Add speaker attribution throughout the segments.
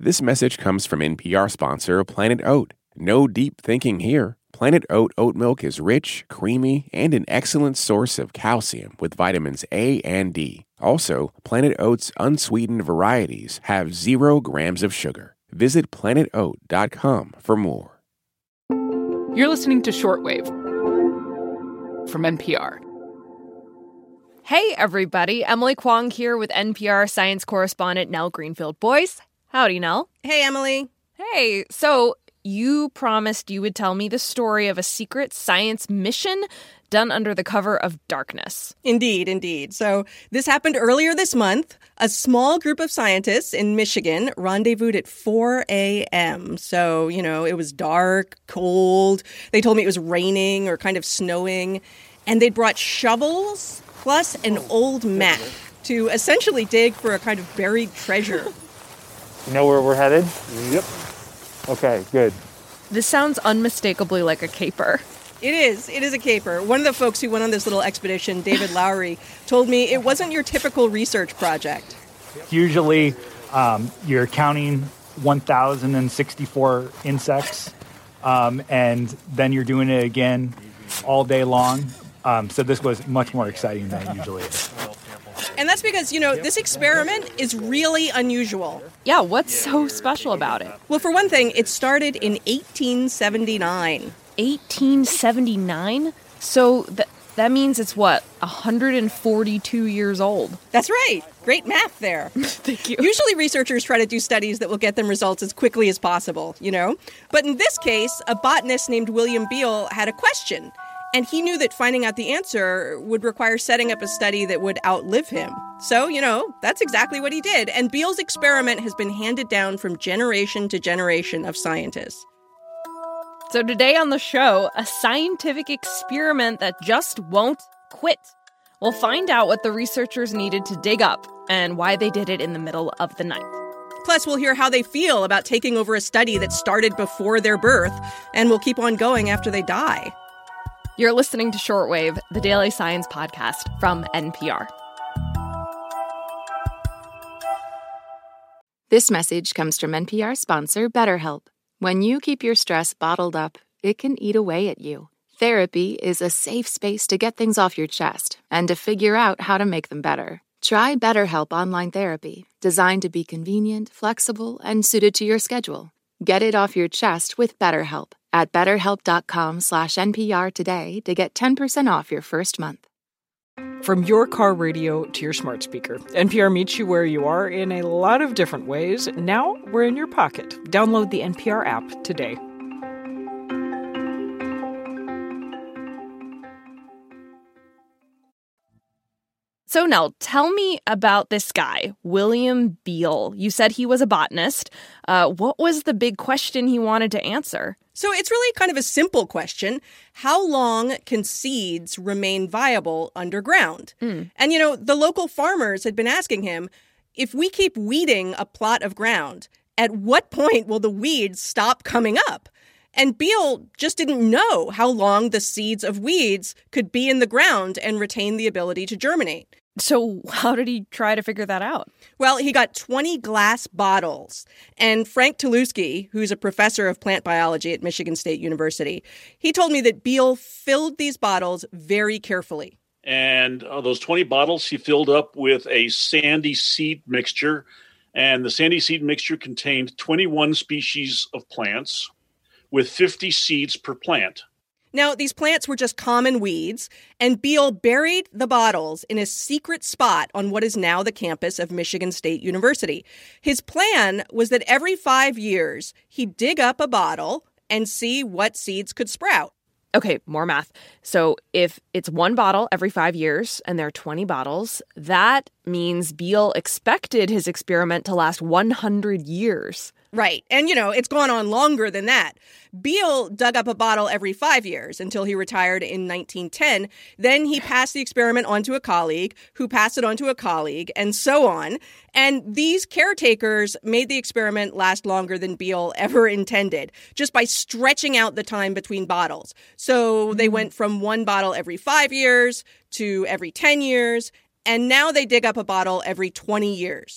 Speaker 1: This message comes from NPR sponsor Planet Oat. No deep thinking here. Planet Oat oat milk is rich, creamy, and an excellent source of calcium with vitamins A and D. Also, Planet Oat's unsweetened varieties have 0 grams of sugar. Visit planetoat.com for more.
Speaker 2: You're listening to Shortwave from NPR.
Speaker 3: Hey, everybody. Emily Kwong here with NPR science correspondent Nell Greenfield. Boys, howdy, Nell.
Speaker 4: Hey, Emily.
Speaker 3: Hey, so you promised you would tell me the story of a secret science mission done under the cover of darkness.
Speaker 4: Indeed. So this happened earlier this month. A small group of scientists in Michigan rendezvoused at 4 a.m. So, it was dark, cold. They told me it was raining or kind of snowing. And they'd brought shovels plus an old map to essentially dig for a kind of buried treasure.
Speaker 5: You know where we're headed? Yep. Okay, good.
Speaker 3: This sounds unmistakably like a caper.
Speaker 4: It is a caper. One of the folks who went on this little expedition, David Lowry, told me it wasn't your typical research project.
Speaker 5: Usually, you're counting 1,064 insects, and then you're doing it again all day long. So this was much more exciting than it usually is.
Speaker 4: And that's because, this experiment is really unusual.
Speaker 3: Yeah, what's so special about it?
Speaker 4: Well, for one thing, it started in 1879.
Speaker 3: 1879? So that means it's, 142 years old?
Speaker 4: That's right. Great math there.
Speaker 3: Thank you.
Speaker 4: Usually researchers try to do studies that will get them results as quickly as possible, But in this case, a botanist named William Beall had a question. And he knew that finding out the answer would require setting up a study that would outlive him. So, that's exactly what he did. And Beall's experiment has been handed down from generation to generation of scientists.
Speaker 3: So today on the show, a scientific experiment that just won't quit. We'll find out what the researchers needed to dig up and why they did it in the middle of the night.
Speaker 4: Plus, we'll hear how they feel about taking over a study that started before their birth and will keep on going after they die.
Speaker 3: You're listening to Shortwave, the daily science podcast from NPR.
Speaker 6: This message comes from NPR sponsor BetterHelp. When you keep your stress bottled up, it can eat away at you. Therapy is a safe space to get things off your chest and to figure out how to make them better. Try BetterHelp Online Therapy, designed to be convenient, flexible, and suited to your schedule. Get it off your chest with BetterHelp at BetterHelp.com/NPR today to get 10% off your first month.
Speaker 2: From your car radio to your smart speaker, NPR meets you where you are in a lot of different ways. Now we're in your pocket. Download the NPR app today.
Speaker 3: So, Nell, tell me about this guy, William Beall. You said he was a botanist. What was the big question he wanted to answer?
Speaker 4: So it's really kind of a simple question. How long can seeds remain viable underground? And, the local farmers had been asking him, if we keep weeding a plot of ground, at what point will the weeds stop coming up? And Beall just didn't know how long the seeds of weeds could be in the ground and retain the ability to germinate.
Speaker 3: So how did he try to figure that out?
Speaker 4: Well, he got 20 glass bottles. And Frank Tuloosky, who's a professor of plant biology at Michigan State University, he told me that Beall filled these bottles very carefully.
Speaker 7: And those 20 bottles he filled up with a sandy seed mixture. And the sandy seed mixture contained 21 species of plants with 50 seeds per plant.
Speaker 4: Now, these plants were just common weeds, and Beall buried the bottles in a secret spot on what is now the campus of Michigan State University. His plan was that every 5 years, he'd dig up a bottle and see what seeds could sprout.
Speaker 3: Okay, more math. So if it's one bottle every 5 years and there are 20 bottles, that means Beall expected his experiment to last 100 years.
Speaker 4: Right. And, it's gone on longer than that. Beall dug up a bottle every 5 years until he retired in 1910. Then he passed the experiment on to a colleague who passed it on to a colleague and so on. And these caretakers made the experiment last longer than Beall ever intended, just by stretching out the time between bottles. So they went from one bottle every 5 years to every 10 years. And now they dig up a bottle every 20 years.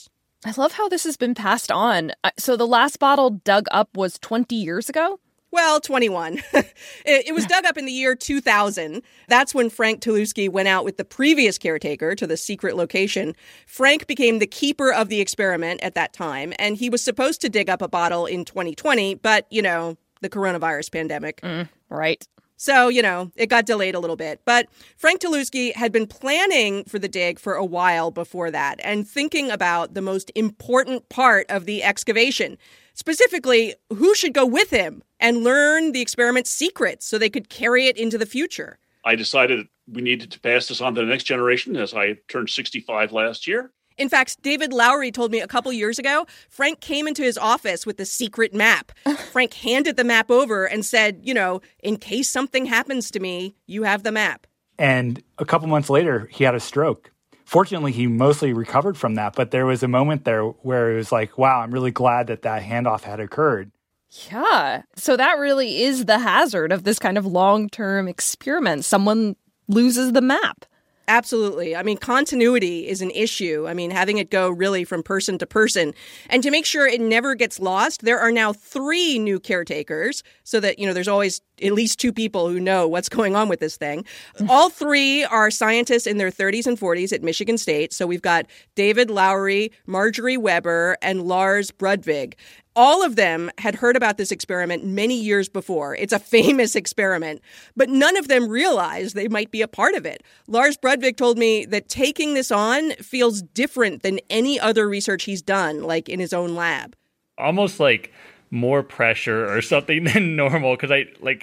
Speaker 3: I love how this has been passed on. So the last bottle dug up was 20 years ago?
Speaker 4: Well, 21. It was dug up in the year 2000. That's when Frank Tulewski went out with the previous caretaker to the secret location. Frank became the keeper of the experiment at that time, and he was supposed to dig up a bottle in 2020, but, the coronavirus pandemic.
Speaker 3: Right.
Speaker 4: So, it got delayed a little bit. But Frank Tulewski had been planning for the dig for a while before that and thinking about the most important part of the excavation. Specifically, who should go with him and learn the experiment's secrets so they could carry it into the future.
Speaker 7: I decided we needed to pass this on to the next generation as I turned 65 last year.
Speaker 4: In fact, David Lowery told me a couple years ago, Frank came into his office with the secret map. Frank handed the map over and said, in case something happens to me, you have the map.
Speaker 5: And a couple months later, he had a stroke. Fortunately, he mostly recovered from that, but there was a moment there where it was like, wow, I'm really glad that handoff had occurred.
Speaker 3: Yeah. So that really is the hazard of this kind of long-term experiment. Someone loses the map.
Speaker 4: Absolutely. I mean, continuity is an issue. I mean, having it go really from person to person. And to make sure it never gets lost, there are now 3 new caretakers so that, there's always at least 2 people who know what's going on with this thing. All 3 are scientists in their 30s and 40s at Michigan State. So we've got David Lowery, Marjorie Weber, and Lars Brudvig. All of them had heard about this experiment many years before. It's a famous experiment, but none of them realized they might be a part of it. Lars Brudvig told me that taking this on feels different than any other research he's done, like in his own lab.
Speaker 8: Almost like more pressure or something than normal, because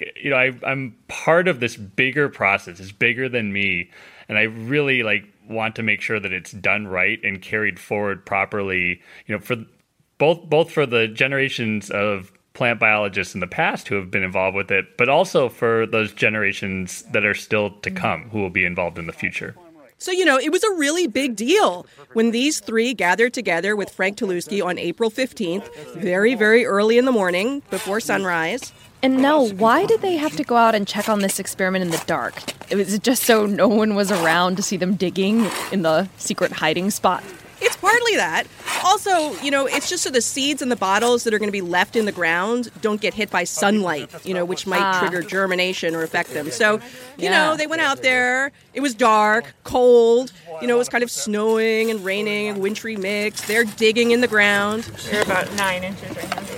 Speaker 8: I'm part of this bigger process. It's bigger than me, and I really want to make sure that it's done right and carried forward properly. For both for the generations of plant biologists in the past who have been involved with it, but also for those generations that are still to come who will be involved in the future.
Speaker 4: So, it was a really big deal when these 3 gathered together with Frank Tulewski on April 15th, very, very early in the morning, before sunrise.
Speaker 3: And Nell, why did they have to go out and check on this experiment in the dark? Was it just so no one was around to see them digging in the secret hiding spot?
Speaker 4: It's partly that. Also, it's just so the seeds in the bottles that are going to be left in the ground don't get hit by sunlight, which might trigger germination or affect them. So, they went out there. It was dark, cold. It was kind of snowing and raining and wintry mix. They're digging in the ground.
Speaker 9: They're about 9 inches right now.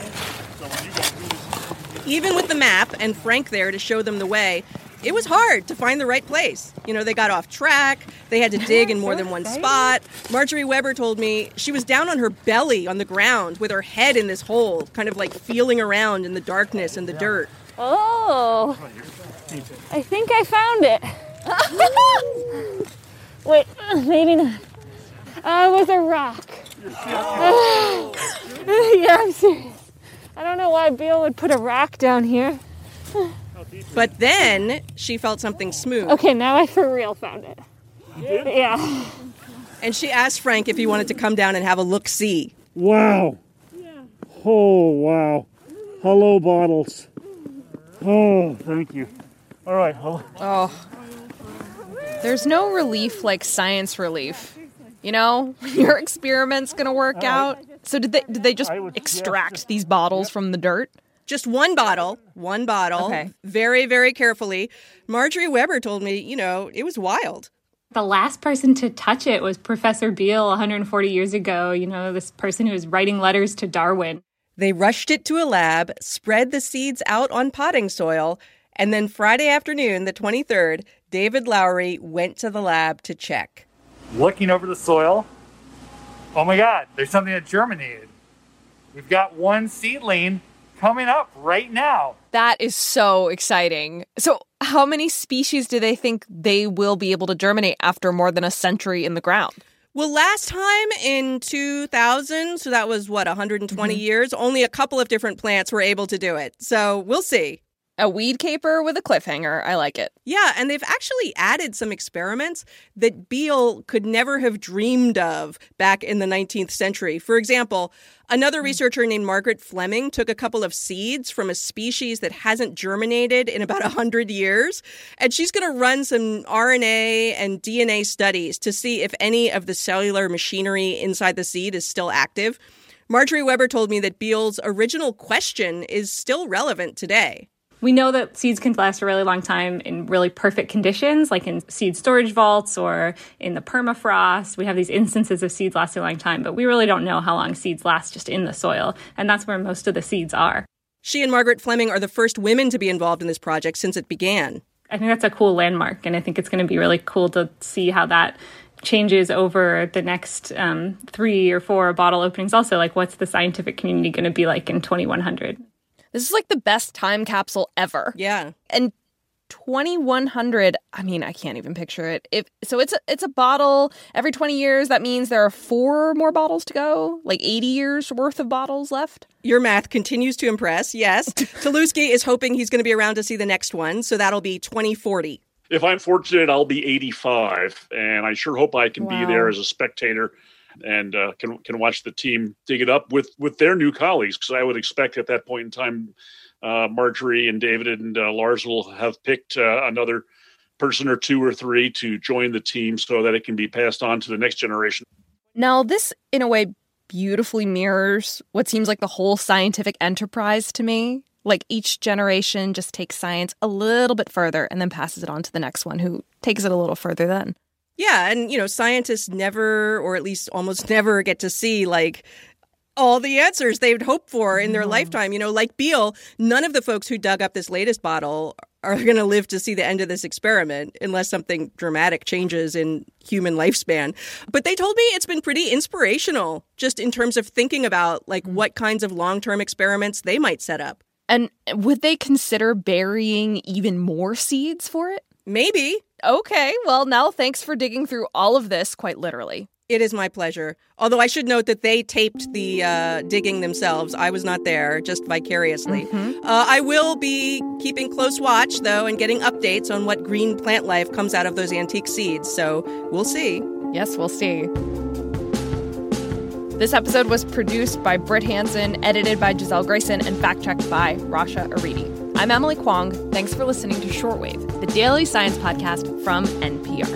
Speaker 4: Even with the map and Frank there to show them the way, it was hard to find the right place. They got off track. They had to dig in more than one spot. Marjorie Weber told me she was down on her belly on the ground with her head in this hole, kind of like feeling around in the darkness and the dirt.
Speaker 9: Oh, I think I found it. Wait, maybe not. It was a rock. Yeah, I'm serious. I don't know why Bill would put a rock down here.
Speaker 4: But then she felt something smooth.
Speaker 9: Okay, now I for real found it. You did? Yeah.
Speaker 4: And she asked Frank if he wanted to come down and have a look-see.
Speaker 10: Wow. Yeah. Oh, wow. Hello, bottles. Oh, thank you. All right.
Speaker 3: Oh. There's no relief like science relief. Your experiment's going to work out. So did they just extract these bottles from the dirt?
Speaker 4: Just one bottle,
Speaker 3: Okay.
Speaker 4: Very, very carefully. Marjorie Weber told me, it was wild.
Speaker 11: The last person to touch it was Professor Beale 140 years ago, this person who was writing letters to Darwin.
Speaker 4: They rushed it to a lab, spread the seeds out on potting soil, and then Friday afternoon, the 23rd, David Lowery went to the lab to check.
Speaker 5: Looking over the soil, oh my God, there's something that germinated. We've got one seedling coming up right now.
Speaker 3: That is so exciting. So how many species do they think they will be able to germinate after more than a century in the ground?
Speaker 4: Well, last time in 2000, so that was, 120 years, only a couple of different plants were able to do it. So we'll see.
Speaker 3: A weed caper with a cliffhanger. I like it.
Speaker 4: Yeah, and they've actually added some experiments that Beale could never have dreamed of back in the 19th century. For example, another researcher named Margaret Fleming took a couple of seeds from a species that hasn't germinated in about 100 years, and she's going to run some RNA and DNA studies to see if any of the cellular machinery inside the seed is still active. Marjorie Weber told me that Beale's original question is still relevant today.
Speaker 11: We know that seeds can last a really long time in really perfect conditions, like in seed storage vaults or in the permafrost. We have these instances of seeds lasting a long time, but we really don't know how long seeds last just in the soil. And that's where most of the seeds are.
Speaker 4: She and Margaret Fleming are the first women to be involved in this project since it began.
Speaker 11: I think that's a cool landmark, and I think it's going to be really cool to see how that changes over the next 3 or 4 bottle openings. Also, like, what's the scientific community going to be like in 2100?
Speaker 3: This is like the best time capsule ever.
Speaker 4: Yeah.
Speaker 3: And 2100, I mean, I can't even picture it. It's a bottle every 20 years. That means there are 4 more bottles to go, like 80 years worth of bottles left.
Speaker 4: Your math continues to impress, yes. Taluski is hoping he's going to be around to see the next one, so that'll be 2040.
Speaker 7: If I'm fortunate, I'll be 85, and I sure hope I can be there as a spectator and can watch the team dig it up with their new colleagues, because I would expect at that point in time, Marjorie and David and Lars will have picked another person or 2 or 3 to join the team so that it can be passed on to the next generation.
Speaker 3: Now, this, in a way, beautifully mirrors what seems like the whole scientific enterprise to me. Like, each generation just takes science a little bit further and then passes it on to the next one who takes it a little further then.
Speaker 4: Yeah, and, scientists never, or at least almost never, get to see, like, all the answers they'd hoped for in their lifetime. Like Beale, none of the folks who dug up this latest bottle are going to live to see the end of this experiment unless something dramatic changes in human lifespan. But they told me it's been pretty inspirational just in terms of thinking about, like, what kinds of long-term experiments they might set up.
Speaker 3: And would they consider burying even more seeds for it?
Speaker 4: Maybe.
Speaker 3: Okay, well, Nell, thanks for digging through all of this quite literally.
Speaker 4: It is my pleasure. Although I should note that they taped the digging themselves. I was not there, just vicariously. I will be keeping close watch, though, and getting updates on what green plant life comes out of those antique seeds. So we'll see.
Speaker 3: Yes, we'll see. This episode was produced by Britt Hansen, edited by Giselle Grayson, and fact-checked by Rasha Aridi. I'm Emily Kwong. Thanks for listening to Shortwave, the daily science podcast from NPR.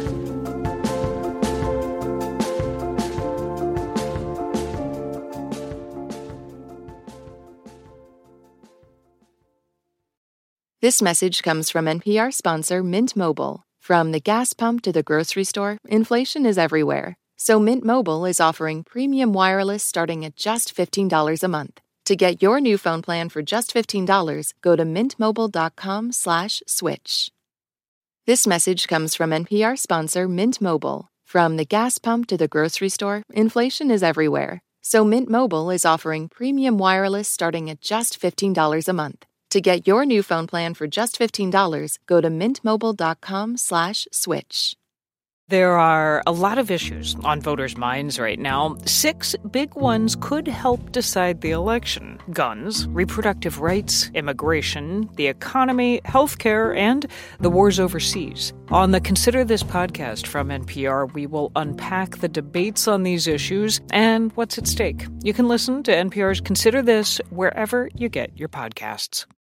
Speaker 6: This message comes from NPR sponsor Mint Mobile. From the gas pump to the grocery store, inflation is everywhere. So Mint Mobile is offering premium wireless starting at just $15 a month. To get your new phone plan for just $15, go to mintmobile.com/switch. This message comes from NPR sponsor Mint Mobile. From the gas pump to the grocery store, inflation is everywhere. So Mint Mobile is offering premium wireless starting at just $15 a month. To get your new phone plan for just $15, go to mintmobile.com/switch.
Speaker 2: There are a lot of issues on voters' minds right now. 6 big ones could help decide the election: guns, reproductive rights, immigration, the economy, healthcare, and the wars overseas. On the Consider This podcast from NPR, we will unpack the debates on these issues and what's at stake. You can listen to NPR's Consider This wherever you get your podcasts.